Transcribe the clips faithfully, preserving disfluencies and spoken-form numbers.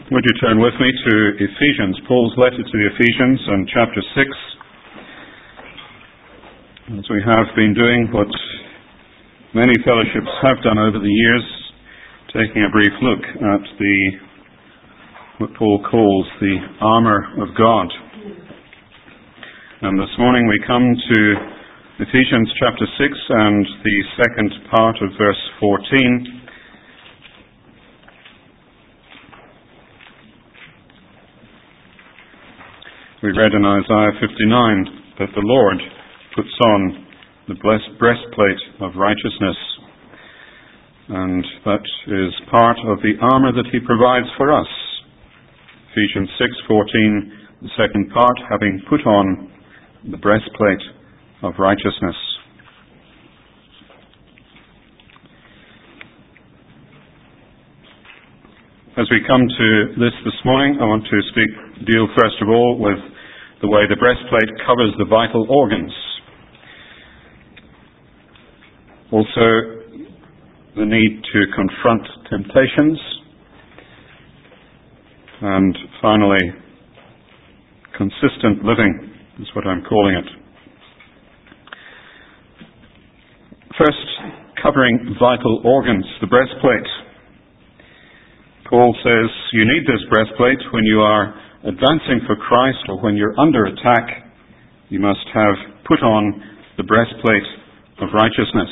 Would you turn with me to Ephesians, Paul's letter to the Ephesians, and chapter six, as we have been doing what many fellowships have done over the years, taking a brief look at the what Paul calls the armour of God. And this morning we come to Ephesians chapter six and the second part of verse fourteen. We read in Isaiah fifty-nine that the Lord puts on the breastplate of righteousness, and that is part of the armour that he provides for us. Ephesians six fourteen, the second part, having put on the breastplate of righteousness. As we come to this this morning, I want to speak, deal first of all with the way the breastplate covers the vital organs. Also, the need to confront temptations. And finally, consistent living is what I'm calling it. First, covering vital organs, the breastplate. Paul says you need this breastplate when you are advancing for Christ or when you're under attack. You must have put on the breastplate of righteousness.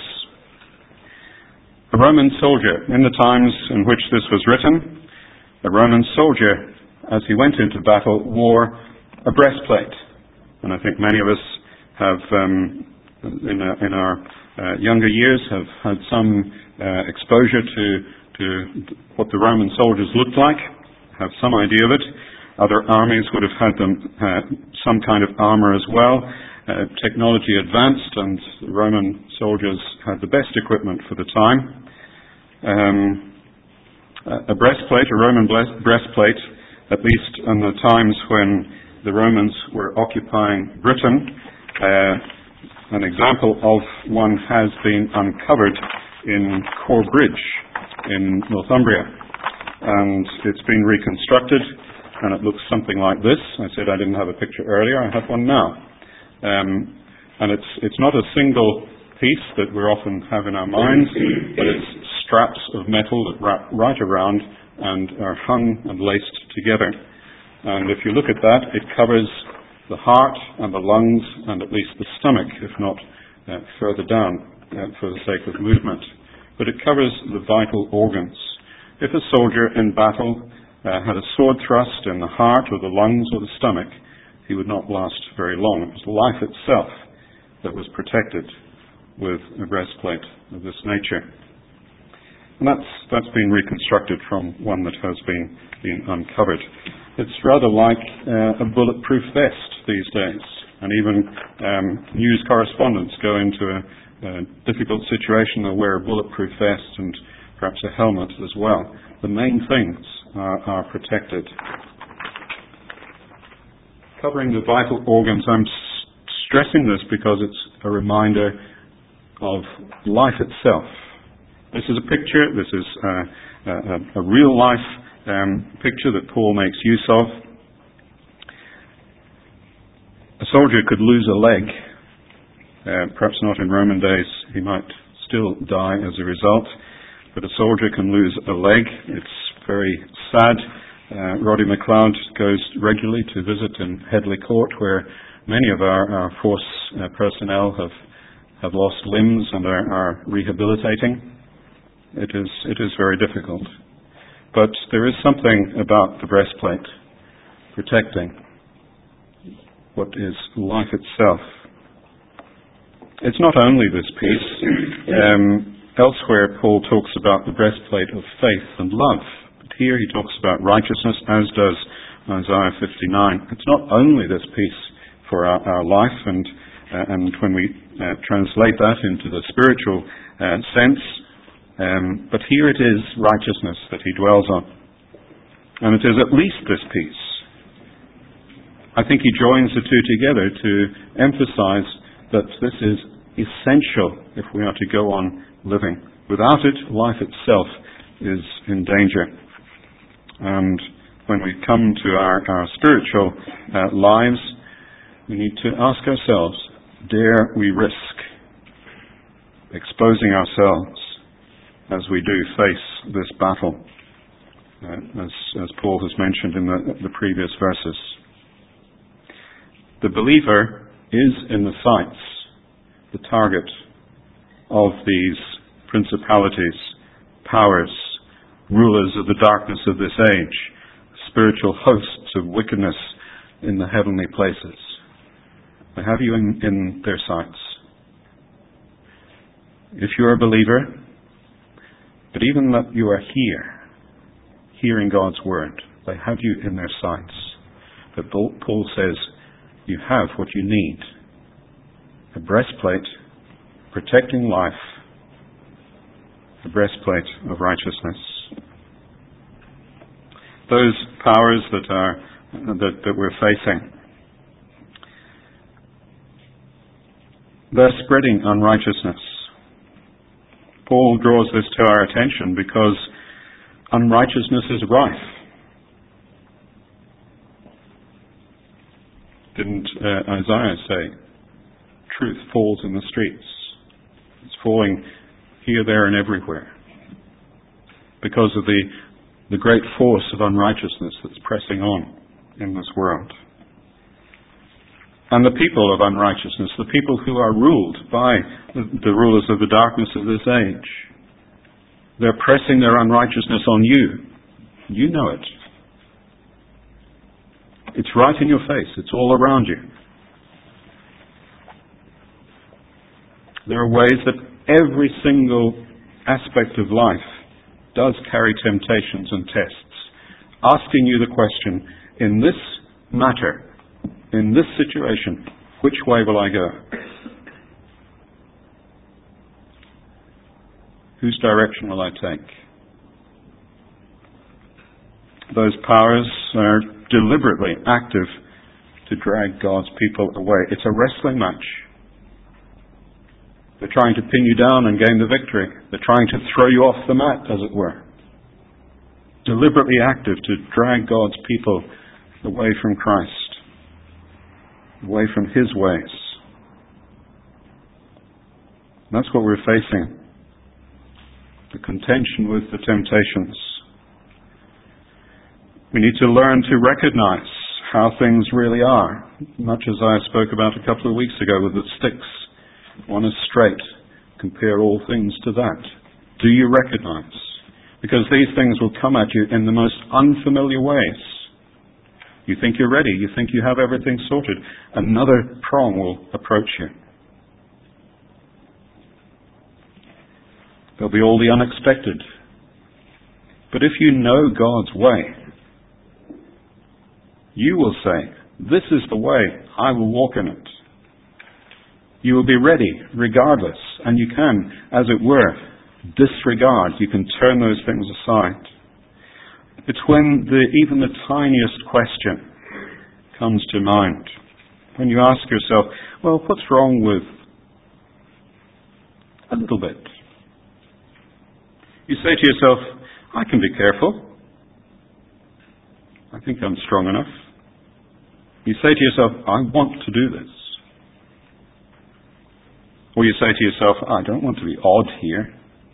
A Roman soldier, in the times in which this was written, a Roman soldier, as he went into battle, wore a breastplate. And I think many of us have, um, in, our, in our uh, younger years, have had some uh, exposure to to what the Roman soldiers looked like, have some idea of it. Other armies would have had them uh, some kind of armour as well. Uh, technology advanced, and the Roman soldiers had the best equipment for the time. Um, a breastplate, a Roman breastplate, at least in the times when the Romans were occupying Britain, uh, an example of one has been uncovered in Corbridge in Northumbria, and it's been reconstructed, and it looks something like this. I said I didn't have a picture earlier. I have one now, um, and it's it's not a single piece that we often have in our minds, but it's straps of metal that wrap right around and are hung and laced together. And if you look at that, it covers the heart and the lungs and at least the stomach, if not uh, further down uh, for the sake of movement. But it covers the vital organs. If a soldier in battle uh, had a sword thrust in the heart or the lungs or the stomach, he would not last very long. It was life itself that was protected with a breastplate of this nature. And that's, that's been reconstructed from one that has been, been uncovered. It's rather like uh, a bulletproof vest these days. And even um, news correspondents go into a A difficult situation, they'll wear a bulletproof vest and perhaps a helmet as well. The main things are, are protected. Covering the vital organs, I'm s- stressing this because it's a reminder of life itself. This is a picture, this is a, a, a real life um, picture that Paul makes use of. A soldier could lose a leg. Uh, perhaps not in Roman days, he might still die as a result, but a soldier can lose a leg. It's very sad. Uh, Roddy McLeod goes regularly to visit in Headley Court, where many of our, our force uh, personnel have, have lost limbs and are, are rehabilitating. It is, it is very difficult. But there is something about the breastplate protecting what is life itself. It's not only this piece. Um, elsewhere, Paul talks about the breastplate of faith and love. But here he talks about righteousness, as does Isaiah fifty-nine. It's not only this piece for our, our life, and uh, and when we uh, translate that into the spiritual uh, sense, um, but here it is righteousness that he dwells on. And it is at least this piece. I think he joins the two together to emphasize that this is essential if we are to go on living. Without it, life itself is in danger. And when we come to our, our spiritual uh, lives, we need to ask ourselves, dare we risk exposing ourselves as we do face this battle, uh, as, as Paul has mentioned in the, the previous verses? The believer is in the sights, the target of these principalities, powers, rulers of the darkness of this age, spiritual hosts of wickedness in the heavenly places. They have you in, in their sights. If you are a believer, but even that you are here, hearing God's word, they have you in their sights. But Paul says, you have what you need. A breastplate protecting life, a breastplate of righteousness. Those powers that are that, that we're facing, they're spreading unrighteousness. Paul draws this to our attention because unrighteousness is rife. Didn't uh, Isaiah say, truth falls in the streets? It's falling here, there, and everywhere because of the, the great force of unrighteousness that's pressing on in this world. And the people of unrighteousness, the people who are ruled by the, the rulers of the darkness of this age, they're pressing their unrighteousness on you. You know it. It's right in your face. It's all around you. There are ways that every single aspect of life does carry temptations and tests, asking you the question, in this matter, in this situation, which way will I go? Whose direction will I take? Those powers are deliberately active to drag God's people away. It's a wrestling match. They're trying to pin you down and gain the victory. They're trying to throw you off the mat, as it were. Deliberately active to drag God's people away from Christ, away from His ways. That's what we're facing. The contention with the temptations. We need to learn to recognize how things really are, much as I spoke about a couple of weeks ago with the sticks. One is straight. Compare all things to that. Do you recognize? Because these things will come at you in the most unfamiliar ways. You think you're ready. You think you have everything sorted. Another prong will approach you. There'll be all the unexpected. But if you know God's way, you will say, this is the way, I will walk in it. You will be ready regardless, and you can, as it were, disregard. You can turn those things aside. It's when the, even the tiniest question comes to mind. When you ask yourself, well, what's wrong with a little bit? You say to yourself, I can be careful. I think I'm strong enough. You say to yourself, I want to do this. Or you say to yourself, I don't want to be odd here.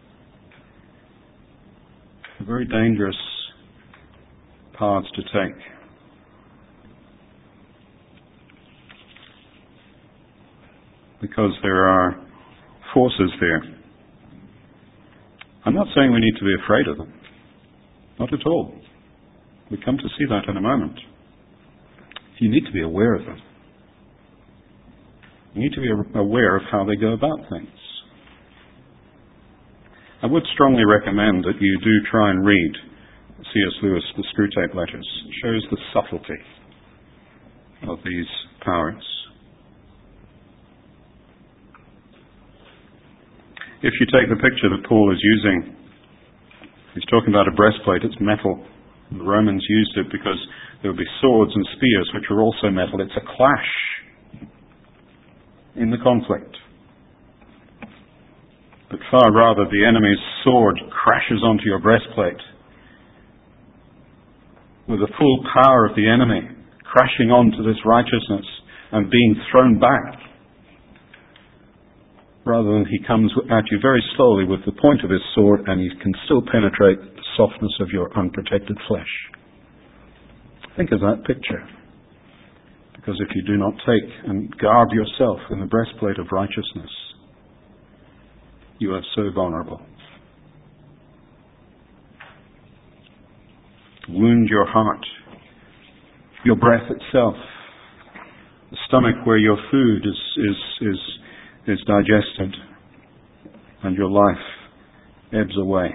Very dangerous paths to take. Because there are forces there. I'm not saying we need to be afraid of them. Not at all. We come to see that in a moment. You need to be aware of them. You need to be aware of how they go about things. I would strongly recommend that you do try and read C S Lewis, the Screwtape Letters. It shows the subtlety of these powers. If you take the picture that Paul is using, he's talking about a breastplate, it's metal. The Romans used it because there would be swords and spears which were also metal. It's a clash in the conflict. But far rather the enemy's sword crashes onto your breastplate with the full power of the enemy, crashing onto this righteousness and being thrown back, rather than he comes at you very slowly with the point of his sword and he can still penetrate the softness of your unprotected flesh. Think of that picture. Because if you do not take and guard yourself in the breastplate of righteousness, you are so vulnerable. Wound your heart, your breath itself, the stomach where your food is is is is digested, and your life ebbs away.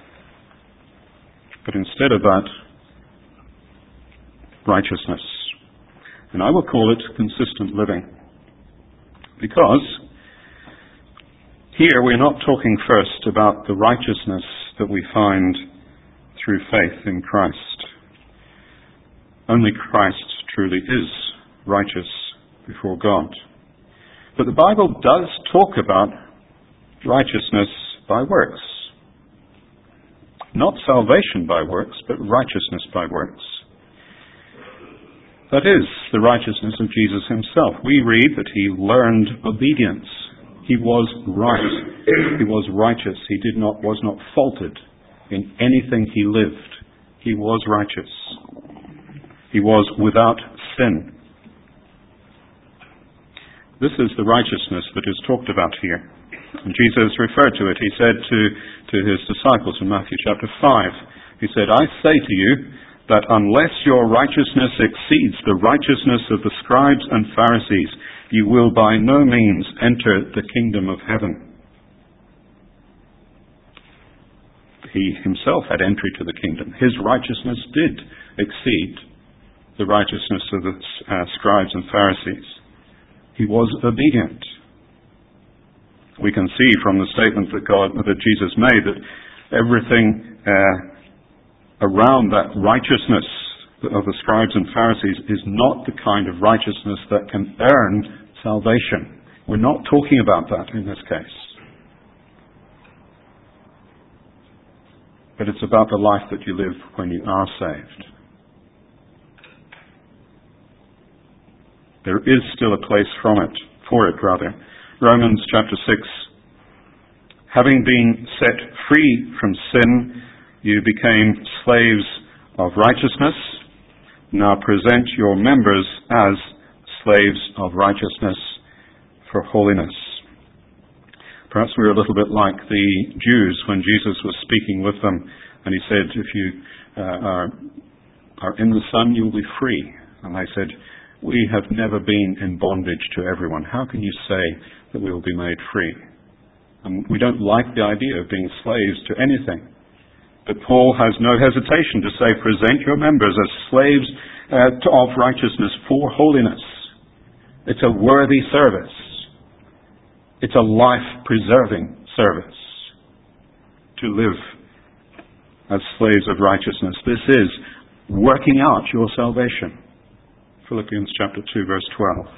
But instead of that, righteousness. And I will call it consistent living. Because here we're not talking first about the righteousness that we find through faith in Christ. Only Christ truly is righteous before God. But the Bible does talk about righteousness by works. Not salvation by works, but righteousness by works. That is the righteousness of Jesus himself. We read that he learned obedience. He was right. He was righteous. He did not, was not faulted in anything he lived. He was righteous. He was without sin. This is the righteousness that is talked about here. And Jesus referred to it. He said to, to his disciples in Matthew chapter five, he said, I say to you that unless your righteousness exceeds the righteousness of the scribes and Pharisees, you will by no means enter the kingdom of heaven. He himself had entry to the kingdom. His righteousness did exceed the righteousness of the uh, scribes and Pharisees. He was obedient. We can see from the statement that God, that Jesus made, that everything uh, around that righteousness of the scribes and Pharisees is not the kind of righteousness that can earn salvation. We're not talking about that in this case. But it's about the life that you live when you are saved. There is still a place from it, for it rather. Romans chapter six. Having been set free from sin, you became slaves of righteousness. Now present your members as slaves of righteousness for holiness. Perhaps we're a little bit like the Jews when Jesus was speaking with them, and he said, if you uh, are, are in the Son, you will be free. And they said, we have never been in bondage to everyone. How can you say that we will be made free? And we don't like the idea of being slaves to anything. But Paul has no hesitation to say, present your members as slaves uh, of righteousness for holiness. It's a worthy service. It's a life-preserving service to live as slaves of righteousness. This is working out your salvation. Philippians chapter two, verse twelve.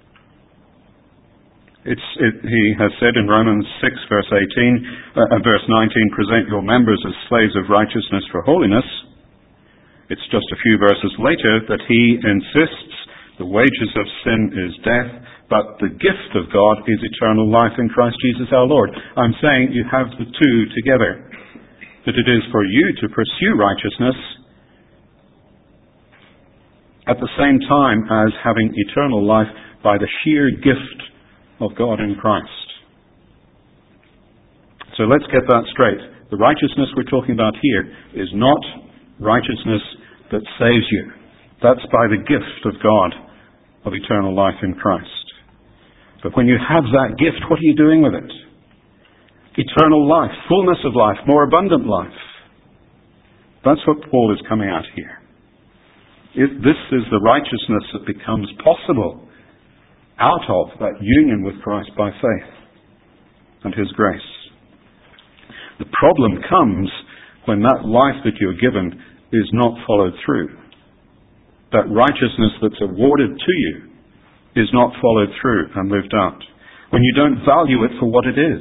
It's, it, he has said in Romans six, verse eighteen, uh, verse nineteen, present your members as slaves of righteousness for holiness. It's just a few verses later that he insists the wages of sin is death, but the gift of God is eternal life in Christ Jesus our Lord. I'm saying you have the two together. That it is for you to pursue righteousness at the same time as having eternal life by the sheer gift of God in Christ. So let's get that straight. The righteousness we're talking about here is not righteousness that saves you. That's by the gift of God of eternal life in Christ. But when you have that gift, what are you doing with it? Eternal life, fullness of life, more abundant life. That's what Paul is coming at here. If this is the righteousness that becomes possible out of that union with Christ by faith and His grace. The problem comes when that life that you're given is not followed through. That righteousness that's awarded to you is not followed through and lived out. When you don't value it for what it is.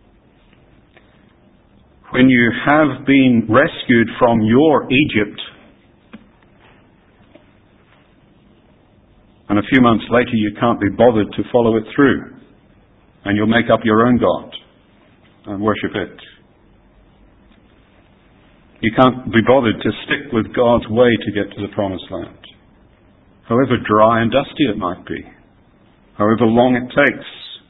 When you have been rescued from your Egypt And a few months later you can't be bothered to follow it through. And you'll make up your own God and worship it. You can't be bothered to stick with God's way to get to the promised land. However dry and dusty it might be. However long it takes.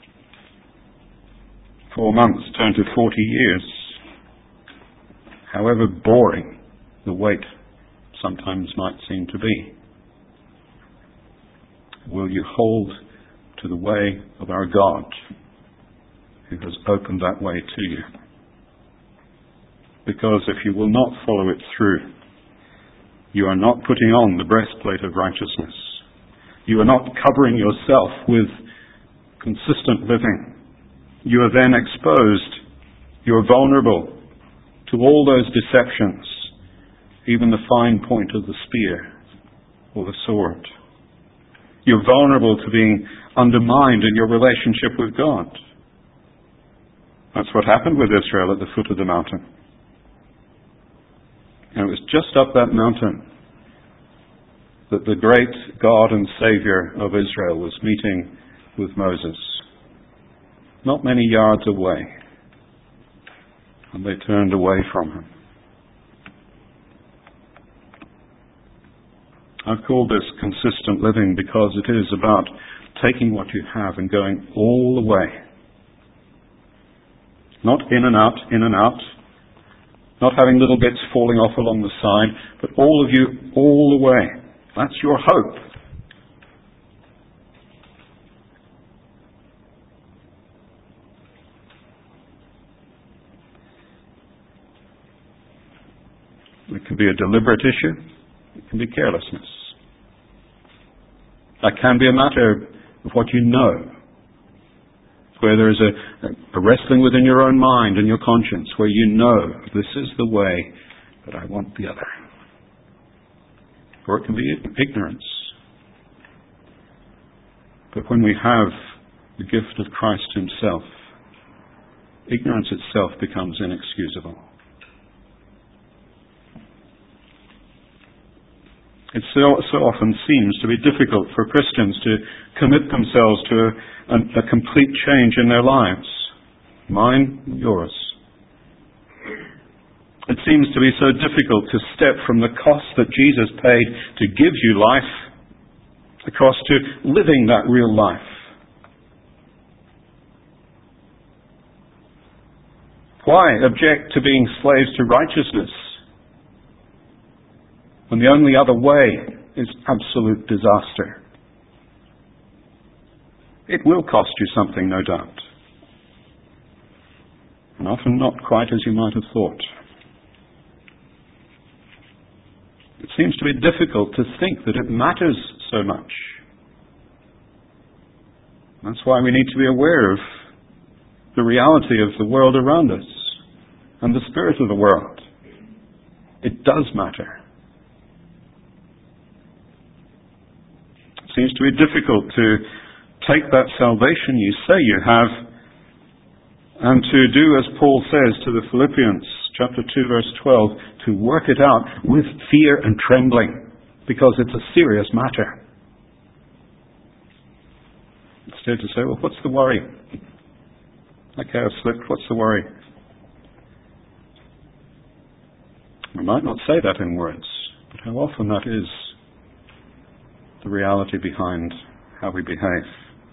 Four months turn to forty years. However boring the wait sometimes might seem to be. Will you hold to the way of our God, who has opened that way to you? Because if you will not follow it through, you are not putting on the breastplate of righteousness. You are not covering yourself with consistent living. You are then exposed. You are vulnerable to all those deceptions, even the fine point of the spear or the sword. You're vulnerable to being undermined in your relationship with God. That's what happened with Israel at the foot of the mountain. And it was just up that mountain that the great God and Savior of Israel was meeting with Moses. Not many yards away. And they turned away from him. I've called this consistent living because it is about taking what you have and going all the way. Not in and out, in and out. Not having little bits falling off along the side, but all of you, all the way. That's your hope. It can be a deliberate issue. It can be carelessness. That can be a matter of what you know, where there is a, a wrestling within your own mind and your conscience, where you know this is the way, but I want the other. Or it can be ignorance. But when we have the gift of Christ himself, ignorance itself becomes inexcusable. It so, so often seems to be difficult for Christians to commit themselves to a, a, a complete change in their lives. Mine, yours. It seems to be so difficult to step from the cost that Jesus paid to give you life across to living that real life. Why object to being slaves to righteousness when the only other way is absolute disaster? It will cost you something, no doubt. And often not quite as you might have thought. It seems to be difficult to think that it matters so much. That's why we need to be aware of the reality of the world around us and the spirit of the world. It does matter. It seems to be difficult to take that salvation you say you have and to do as Paul says to the Philippians, chapter two, verse twelve, to work it out with fear and trembling, because it's a serious matter. Instead to say, well, what's the worry? Okay, I've slipped, what's the worry? We might not say that in words, but how often that is the reality behind how we behave.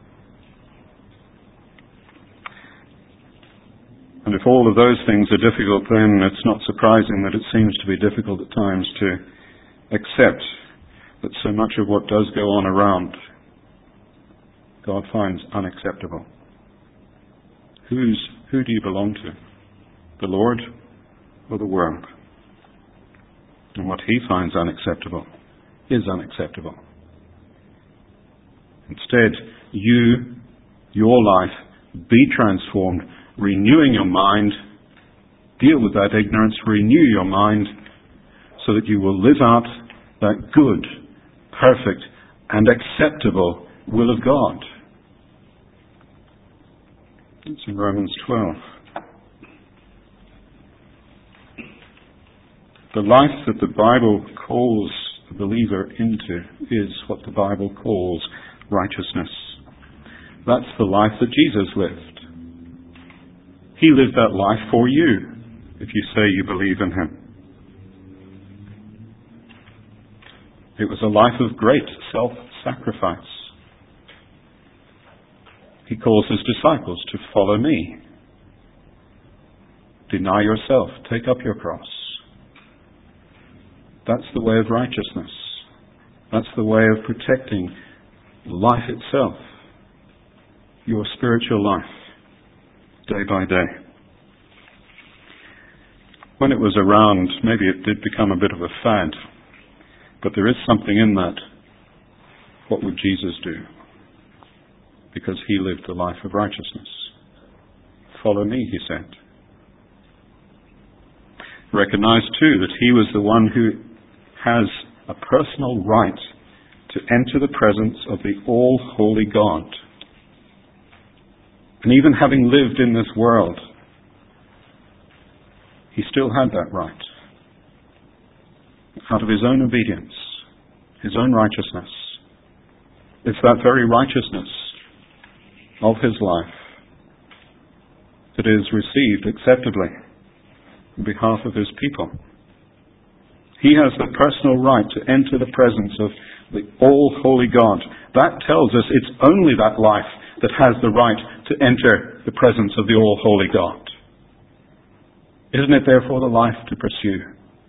And if all of those things are difficult, then it's not surprising that it seems to be difficult at times to accept that so much of what does go on around God finds unacceptable. Who's, who do you belong to? The Lord or the world? And what he finds unacceptable is unacceptable. Instead, you, your life, be transformed, renewing your mind, deal with that ignorance, renew your mind, so that you will live out that good, perfect, and acceptable will of God. It's in Romans twelve. The life that the Bible calls the believer into is what the Bible calls righteousness. That's the life that Jesus lived. He lived that life for you, if you say you believe in him. It was a life of great self-sacrifice. He calls his disciples to follow me. Deny yourself, take up your cross. That's the way of righteousness. That's the way of protecting life itself, your spiritual life, day by day. When it was around, maybe it did become a bit of a fad, but there is something in that. What would Jesus do? Because he lived a life of righteousness. Follow me, he said. Recognize too that he was the one who has a personal right to enter the presence of the all-holy God. And even having lived in this world, he still had that right. Out of his own obedience, his own righteousness. It's that very righteousness of his life that is received acceptably on behalf of his people. He has the personal right to enter the presence of the all-holy God. That tells us it's only that life that has the right to enter the presence of the all-holy God. Isn't it therefore the life to pursue?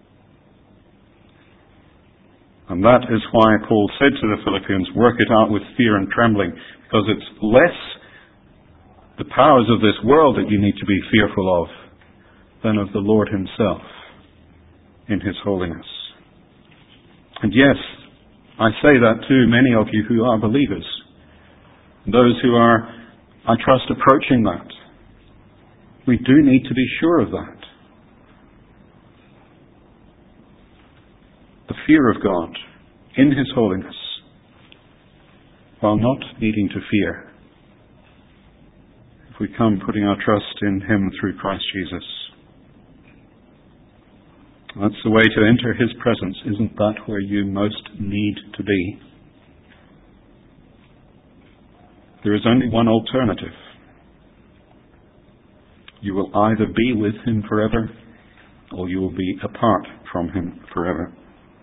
And that is why Paul said to the Philippians, work it out with fear and trembling, because it's less the powers of this world that you need to be fearful of than of the Lord himself in his holiness. And yes, I say that to many of you who are believers, those who are, I trust, approaching that. We do need to be sure of that. The fear of God in his holiness, while not needing to fear, if we come putting our trust in him through Christ Jesus. That's the way to enter his presence. Isn't that where you most need to be? There is only one alternative. You will either be with him forever, or you will be apart from him forever.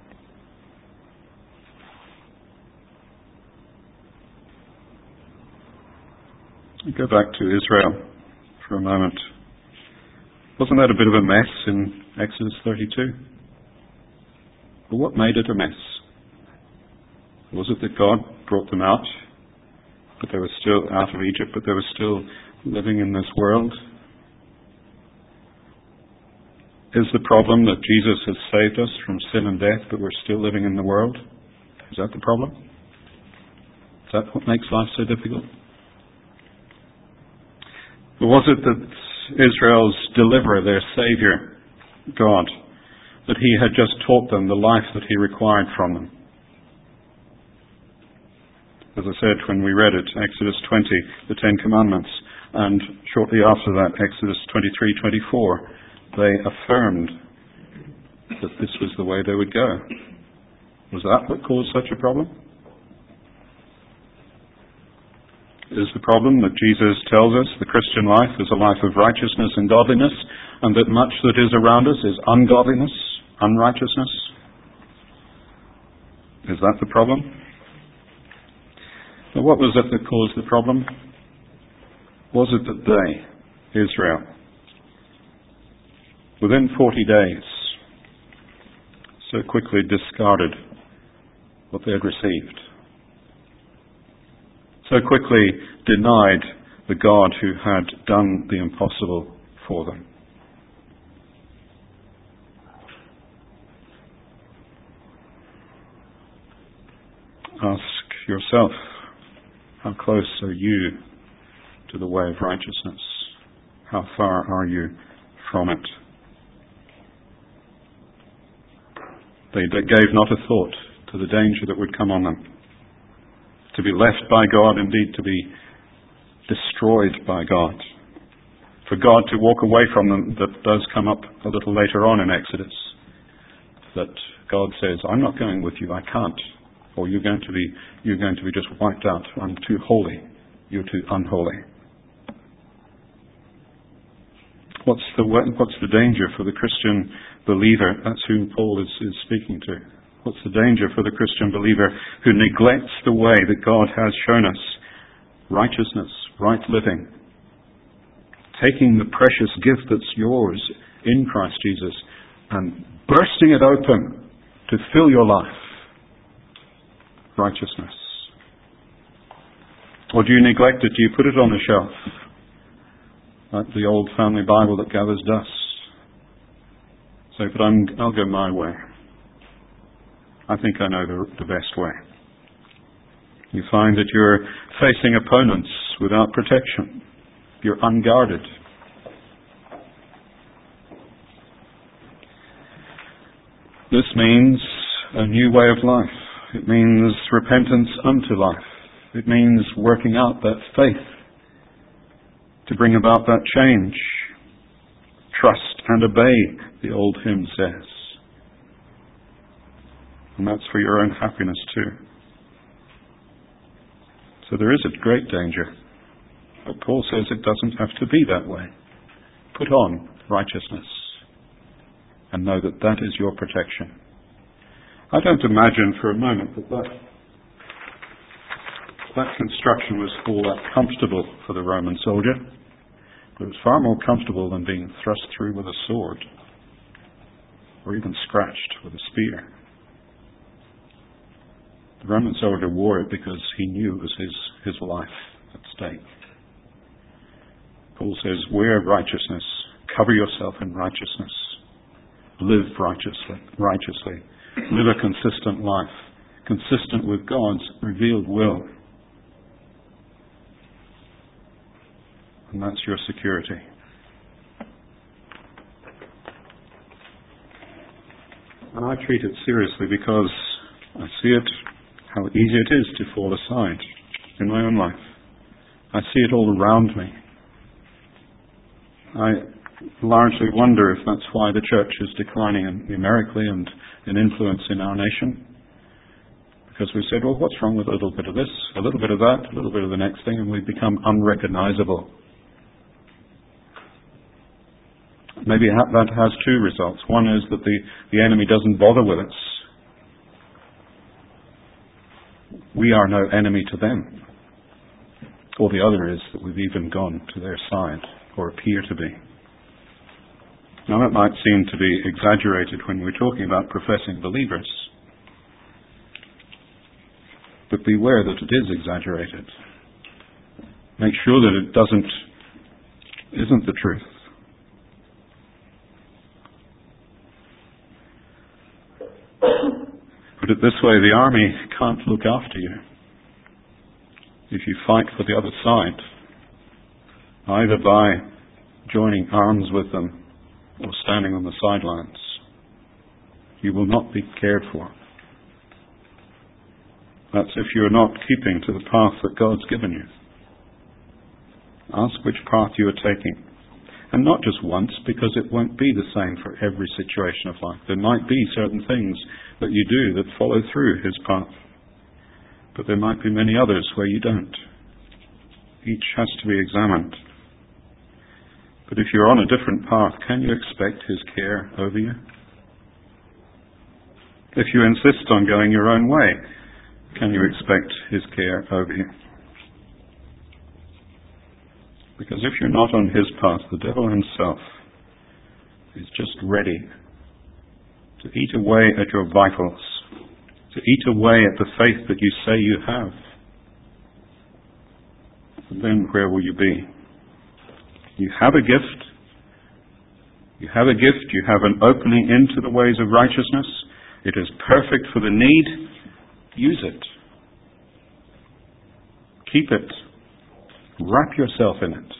Go back to Israel for a moment. Wasn't that a bit of a mess in Exodus thirty-two? But what made it a mess? Was it that God brought them out, but they were still out of Egypt, but they were still living in this world? Is the problem that Jesus has saved us from sin and death, but we're still living in the world? Is that the problem? Is that what makes life so difficult? Or was it that Israel's deliverer, their Saviour, God, that he had just taught them the life that he required from them? As I said when we read it, Exodus twenty, the Ten Commandments, and shortly after that, Exodus twenty-three, twenty-four, they affirmed that this was the way they would go. Was that what caused such a problem? Is the problem that Jesus tells us the Christian life is a life of righteousness and godliness, and that much that is around us is ungodliness, unrighteousness? Is that the problem? But what was it that caused the problem? Was it that they, Israel, within forty days, so quickly discarded what they had received? So quickly denied the God who had done the impossible for them? Ask yourself, how close are you to the way of righteousness? How far are you from it? They gave not a thought to the danger that would come on them. To be left by God, indeed to be destroyed by God. For God to walk away from them, that does come up a little later on in Exodus. That God says, I'm not going with you, I can't. Or you're going to be, you're going to be just wiped out. I'm too holy. You're too unholy. What's the, what's the danger for the Christian believer? That's whom Paul is, is speaking to. What's the danger for the Christian believer who neglects the way that God has shown us? Righteousness, right living. Taking the precious gift that's yours in Christ Jesus and bursting it open to fill your life. Righteousness. Or do you neglect it? Do you put it on the shelf? Like the old family Bible that gathers dust. Say, but I'm, I'll go my way. I think I know the, the best way. You find that you're facing opponents without protection. You're unguarded. This means a new way of life. It means repentance unto life. It means working out that faith to bring about that change. Trust and obey, the old hymn says. And that's for your own happiness too. So there is a great danger. But Paul says it doesn't have to be that way. Put on righteousness and know that that is your protection. I don't imagine for a moment that that, that construction was all that comfortable for the Roman soldier. But it was far more comfortable than being thrust through with a sword or even scratched with a spear. The Roman soldier wore it because he knew it was his, his life at stake. Paul says, wear righteousness, cover yourself in righteousness, live righteously, righteously, live a consistent life, consistent with God's revealed will. And that's your security. And I treat it seriously because I see it, how easy it is to fall aside in my own life. I see it all around me. I largely wonder if that's why the church is declining numerically and in influence in our nation. Because we said, well, what's wrong with a little bit of this, a little bit of that, a little bit of the next thing, and we become unrecognizable. Maybe that has two results. One is that the, the enemy doesn't bother with us. We are no enemy to them. Or the other is that we've even gone to their side, or appear to be. Now that might seem to be exaggerated when we're talking about professing believers. But beware that it is exaggerated. Make sure that it doesn't, isn't the truth. Put it this way, the army can't look after you if you fight for the other side, either by joining arms with them or standing on the sidelines. You will not be cared for. That's if you're not keeping to the path that God's given you. Ask which path you are taking. And not just once, because it won't be the same for every situation of life. There might be certain things that you do that follow through His path. But there might be many others where you don't. Each has to be examined. But if you're on a different path, can you expect His care over you? If you insist on going your own way, can you expect His care over you? Because if you're not on His path, the devil himself is just ready to eat away at your vitals, to eat away at the faith that you say you have. And then where will you be? You have a gift. You have a gift. You have an opening into the ways of righteousness. It is perfect for the need. Use it. Keep it. Wrap yourself in it.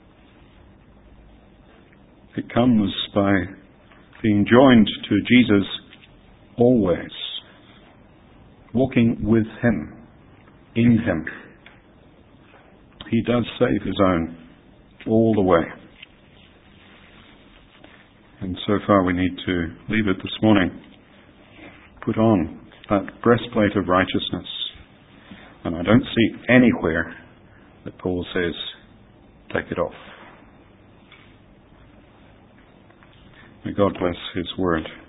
It comes by being joined to Jesus always. Walking with Him. In Him. He does save His own all the way. And so far we need to leave it this morning. Put on that breastplate of righteousness. And I don't see anywhere that Paul says, take it off. May God bless his word.